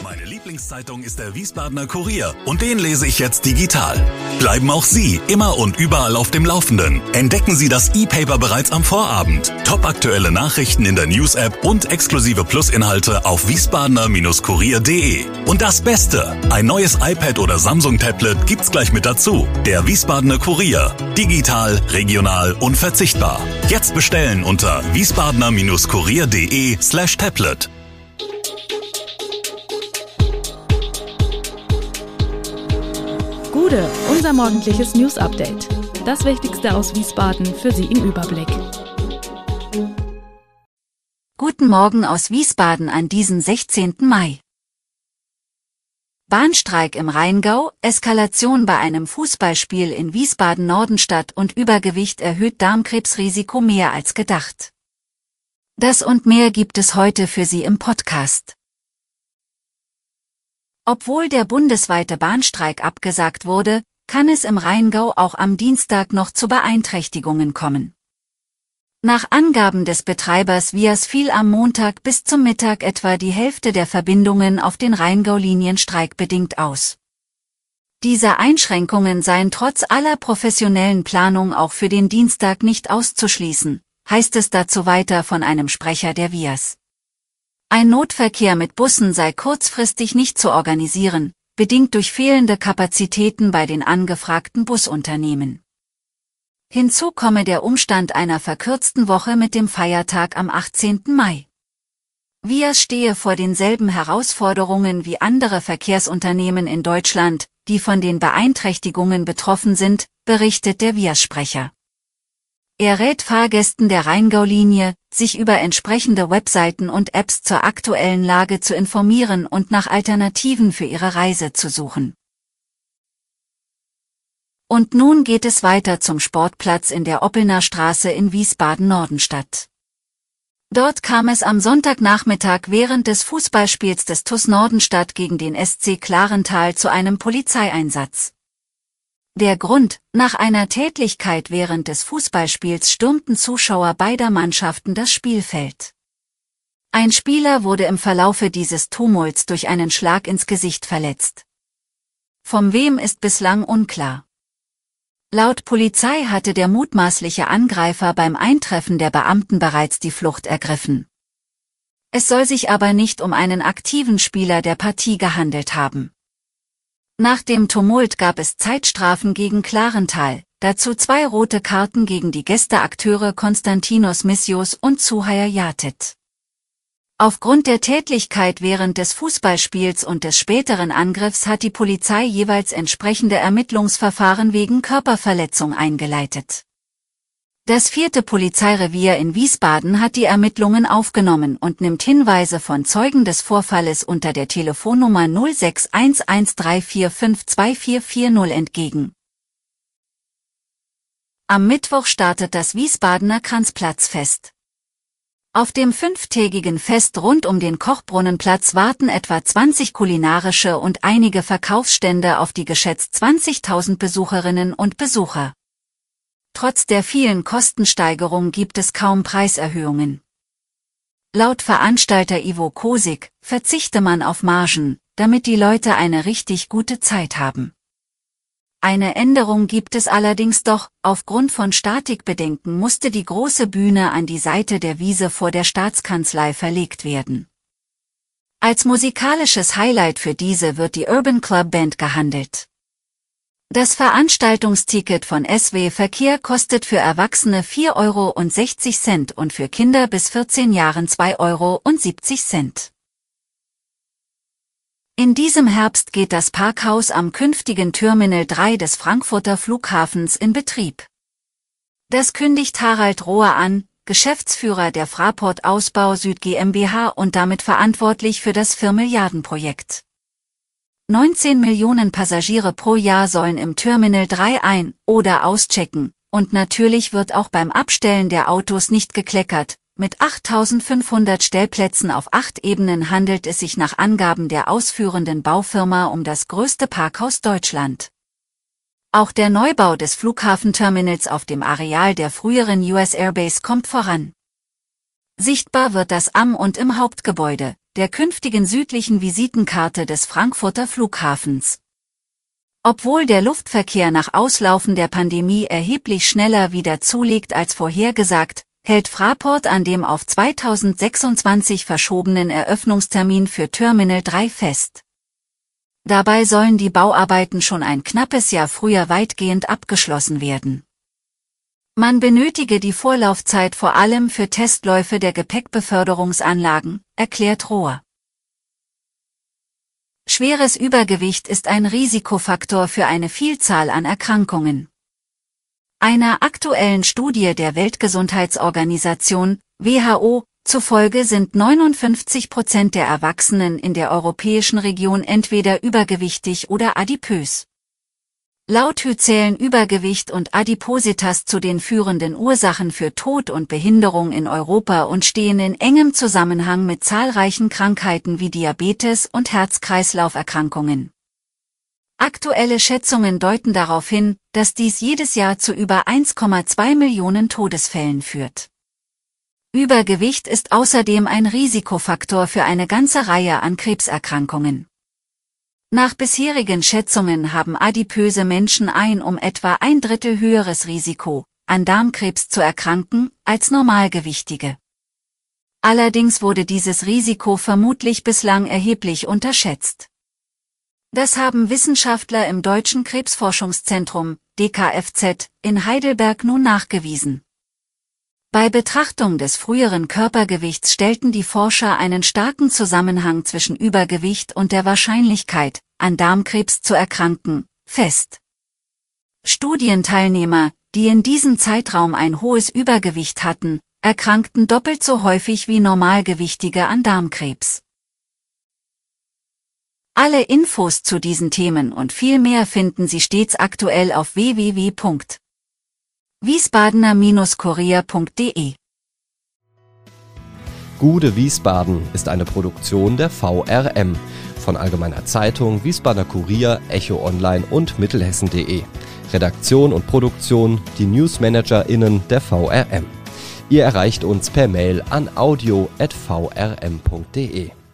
Meine Lieblingszeitung ist der Wiesbadener Kurier und den lese ich jetzt digital. Bleiben auch Sie immer und überall auf dem Laufenden. Entdecken Sie das E-Paper bereits am Vorabend. Topaktuelle Nachrichten in der News-App und exklusive Plusinhalte auf wiesbadener-kurier.de. Und das Beste, ein neues iPad oder Samsung-Tablet gibt's gleich mit dazu. Der Wiesbadener Kurier. Digital, regional, unverzichtbar. Jetzt bestellen unter wiesbadener-kurier.de/tablet. Gude, unser morgendliches News-Update. Das Wichtigste aus Wiesbaden für Sie im Überblick. Guten Morgen aus Wiesbaden an diesem 16. Mai. Bahnstreik im Rheingau, Eskalation bei einem Fußballspiel in Wiesbaden-Nordenstadt und Übergewicht erhöht Darmkrebsrisiko mehr als gedacht. Das und mehr gibt es heute für Sie im Podcast. Obwohl der bundesweite Bahnstreik abgesagt wurde, kann es im Rheingau auch am Dienstag noch zu Beeinträchtigungen kommen. Nach Angaben des Betreibers Vias fiel am Montag bis zum Mittag etwa die Hälfte der Verbindungen auf den Rheingau-Linien streikbedingt aus. Diese Einschränkungen seien trotz aller professionellen Planung auch für den Dienstag nicht auszuschließen, heißt es dazu weiter von einem Sprecher der Vias. Ein Notverkehr mit Bussen sei kurzfristig nicht zu organisieren, bedingt durch fehlende Kapazitäten bei den angefragten Busunternehmen. Hinzu komme der Umstand einer verkürzten Woche mit dem Feiertag am 18. Mai. Vias stehe vor denselben Herausforderungen wie andere Verkehrsunternehmen in Deutschland, die von den Beeinträchtigungen betroffen sind, berichtet der Vias-Sprecher. Er rät Fahrgästen der Rheingau-Linie, sich über entsprechende Webseiten und Apps zur aktuellen Lage zu informieren und nach Alternativen für ihre Reise zu suchen. Und nun geht es weiter zum Sportplatz in der Oppelner Straße in Wiesbaden-Nordenstadt. Dort kam es am Sonntagnachmittag während des Fußballspiels des TuS Nordenstadt gegen den SC Klarental zu einem Polizeieinsatz. Der Grund: Nach einer Tätlichkeit während des Fußballspiels stürmten Zuschauer beider Mannschaften das Spielfeld. Ein Spieler wurde im Verlaufe dieses Tumults durch einen Schlag ins Gesicht verletzt. Von wem ist bislang unklar. Laut Polizei hatte der mutmaßliche Angreifer beim Eintreffen der Beamten bereits die Flucht ergriffen. Es soll sich aber nicht um einen aktiven Spieler der Partie gehandelt haben. Nach dem Tumult gab es Zeitstrafen gegen Klarental, dazu 2 rote Karten gegen die Gästeakteure Konstantinos Missios und Zuhair Yatet. Aufgrund der Tätlichkeit während des Fußballspiels und des späteren Angriffs hat die Polizei jeweils entsprechende Ermittlungsverfahren wegen Körperverletzung eingeleitet. Das 4. Polizeirevier in Wiesbaden hat die Ermittlungen aufgenommen und nimmt Hinweise von Zeugen des Vorfalles unter der Telefonnummer 061134524440 entgegen. Am Mittwoch startet das Wiesbadener Kranzplatzfest. Auf dem 5-tägigen Fest rund um den Kochbrunnenplatz warten etwa 20 kulinarische und einige Verkaufsstände auf die geschätzt 20.000 Besucherinnen und Besucher. Trotz der vielen Kostensteigerungen gibt es kaum Preiserhöhungen. Laut Veranstalter Ivo Kosik verzichte man auf Margen, damit die Leute eine richtig gute Zeit haben. Eine Änderung gibt es allerdings doch: Aufgrund von Statikbedenken musste die große Bühne an die Seite der Wiese vor der Staatskanzlei verlegt werden. Als musikalisches Highlight für diese wird die Urban Club Band gehandelt. Das Veranstaltungsticket von SW Verkehr kostet für Erwachsene 4,60 € und für Kinder bis 14 Jahren 2,70 €. In diesem Herbst geht das Parkhaus am künftigen Terminal 3 des Frankfurter Flughafens in Betrieb. Das kündigt Harald Rohr an, Geschäftsführer der Fraport Ausbau Süd GmbH und damit verantwortlich für das 4-Milliarden-Projekt. 19 Millionen Passagiere pro Jahr sollen im Terminal 3 ein- oder auschecken, und natürlich wird auch beim Abstellen der Autos nicht gekleckert. Mit 8.500 Stellplätzen auf 8 Ebenen handelt es sich nach Angaben der ausführenden Baufirma um das größte Parkhaus Deutschland. Auch der Neubau des Flughafenterminals auf dem Areal der früheren US Airbase kommt voran. Sichtbar wird das am und im Hauptgebäude, der künftigen südlichen Visitenkarte des Frankfurter Flughafens. Obwohl der Luftverkehr nach Auslaufen der Pandemie erheblich schneller wieder zulegt als vorhergesagt, hält Fraport an dem auf 2026 verschobenen Eröffnungstermin für Terminal 3 fest. Dabei sollen die Bauarbeiten schon ein knappes Jahr früher weitgehend abgeschlossen werden. Man benötige die Vorlaufzeit vor allem für Testläufe der Gepäckbeförderungsanlagen, erklärt Rohr. Schweres Übergewicht ist ein Risikofaktor für eine Vielzahl an Erkrankungen. Einer aktuellen Studie der Weltgesundheitsorganisation, WHO, zufolge sind 59% der Erwachsenen in der europäischen Region entweder übergewichtig oder adipös. Laut WHO zählen Übergewicht und Adipositas zu den führenden Ursachen für Tod und Behinderung in Europa und stehen in engem Zusammenhang mit zahlreichen Krankheiten wie Diabetes und Herz-Kreislauf-Erkrankungen. Aktuelle Schätzungen deuten darauf hin, dass dies jedes Jahr zu über 1,2 Millionen Todesfällen führt. Übergewicht ist außerdem ein Risikofaktor für eine ganze Reihe an Krebserkrankungen. Nach bisherigen Schätzungen haben adipöse Menschen ein um etwa 1/3 höheres Risiko, an Darmkrebs zu erkranken, als Normalgewichtige. Allerdings wurde dieses Risiko vermutlich bislang erheblich unterschätzt. Das haben Wissenschaftler im Deutschen Krebsforschungszentrum, DKFZ, in Heidelberg nun nachgewiesen. Bei Betrachtung des früheren Körpergewichts stellten die Forscher einen starken Zusammenhang zwischen Übergewicht und der Wahrscheinlichkeit, an Darmkrebs zu erkranken, fest. Studienteilnehmer, die in diesem Zeitraum ein hohes Übergewicht hatten, erkrankten doppelt so häufig wie Normalgewichtige an Darmkrebs. Alle Infos zu diesen Themen und viel mehr finden Sie stets aktuell auf www.wiesbadener-kurier.de. Gude Wiesbaden ist eine Produktion der VRM von Allgemeiner Zeitung, Wiesbadener Kurier, Echo Online und Mittelhessen.de. Redaktion und Produktion die NewsmanagerInnen der VRM. Ihr erreicht uns per Mail an audio@vrm.de.